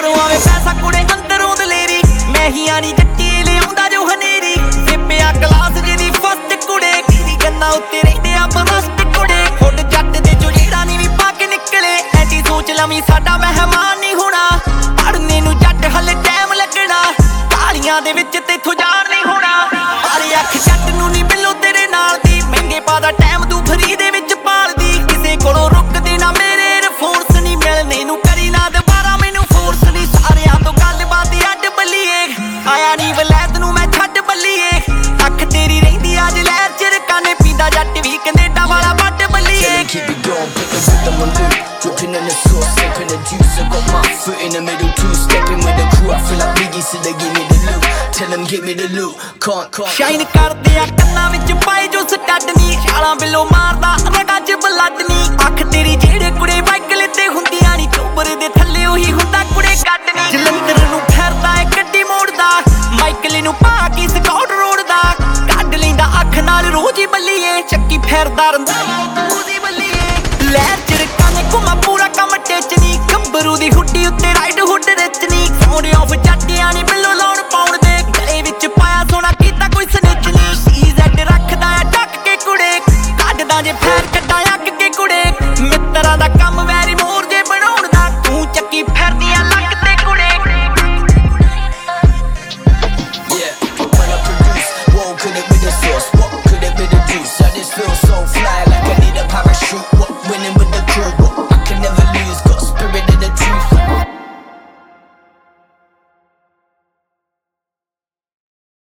ਬਾਹਰੋਂ ਆਵੇ ਪੈਸਾ ਕੁੜੇ ਅੰਦਰੋਂ ਦਲੇਰੀ ਮੈਂ ਹੀ ਆਣੀ ਜੱਟੀ ਲਿਆਉਂਦਾ ਜੋ ਹਨੇਰੀ ਸਿੱਪਿਆ ਕਲਾਸ ਜਿਹਦੀ ਫਸਟ ਕੁੜੇ ਕਿਹਦੀ ਗੰਨਾ ਉੱਤੇ ਰਹਿੰਦੇ ਆ ਬਰਸਟ ਕੁੜੇ ਹੁੱਡ ਜੱਟ ਦੇ ਜੋ ਜਿਹੜਾ ਨੀ ਵੀ ਪਾ ਕੇ ਨਿਕਲੇ ਐਡੀ ਸੋਚ ਲਵੀਂ ਸਾਡਾ ਮਹਿਮਾਨ ਨਹੀਂ ਹੋਣਾ ਪੜਨੇ ਨੂੰ ਜੱਟ ਹਲੇ ਟਾਈਮ ਲੱਗਣਾ ਤਾਲੀਆਂ ਦੇ ਵਿੱਚ ਤੇਥੋਂ ਜਾਣ ਨਹੀਂ ਹੋਣਾ ਮਾਰੇ ਅੱਖ ਜੱਟ ਨੂੰ ਨੀ ਮਿਲੋ ਤੇਰੇ ਨਾਲ ਦੀ ਮਹਿੰਗੇ ਪਾਦਾ ਟਾਈਮ ਤੂੰ ਫਰੀ ਦੇ ਵਿੱਚ ਪਾਲਦੀ ਕਿਸੇ ਕੋਲੋਂ ਰੁਕਦੇ ਨਾ ਮੇਰੇ ਰਿਫੋਰਸ ਨਹੀਂ ਮਿਲਨੇ ਨੂੰ ਕਰੀ ਨਾ ਦੁਬਾਰਾ ਮੈਨੂੰ ਫੋਰਸ ਨਹੀਂ ਸਾਰਿਆਂ ਤੋਂ ਗੱਲਬਾਤ ਅੱਡ ਬੱਲੀਏ ਆਇਆ ਨੀ ਵਲੈਤ ਨੂੰ ਮੈਂ ਛੱਡ ਬੱਲੀਏ ਅੱਖ ਤੇਰੀ ਰਹਿੰਦੀ ਅੱਜ ਲਹਿਰ ਚ ਰਕਾਨੇ ਪੀਂਦਾ ਜੱਟ ਵੀ ਕੈਨੇਡਾ ਵਾਲਾ ਵੱਡ ਬੱਲੀਏ Keep it going, put the rhythm on loop. Dripping in the sauce, sipping the juice. I got my foot in the middle too. Stepping with the crew, I feel like Biggie, so they give me the loot. Tell them give me the loot. Can't. Shine ਕਰਦੇ ਆ ਕੰਨਾਂ ਵਿੱਚ ਪਾਏ ਜੋ stud ਨੀ ਛਾਲਾਂ ਬਿੱਲੋ ਮਾਰਦਾ ਰਗਾਂ ਚ ਬਲੱਡ ਨੀ ਅੱਖ ਤੇਰੀ ਜਿਹੜੇ ਕੁੜੇ ਵਾਈਕਲ ਤੇ ਹੁੰਦੀਆਂ ਨੀ ਚੋਬਰ ਦੇ ਥੱਲੇ ਉਹੀ ਹੁੰਦਾ ਕੁੜੇ ਕੱਢ ਨੀ ਜਲੰਧਰ ਨੂੰ ਫਿਰਦਾ ਏ ਗੱਡੀ ਮੋੜਦਾ ਮਾਈਕਲ ਨੂੰ ਪਾ ਕੇ ਸਕਾਟ ਰੋਡ ਦਾ ਕੱਢ ਲੈਂਦਾ ਅੱਖ ਨਾਲ ਰੋਜ਼ ਹੀ ਬੱਲੀਏ ਚੱਕੀ ਫਿਰਦਾ ਰੰਦਾ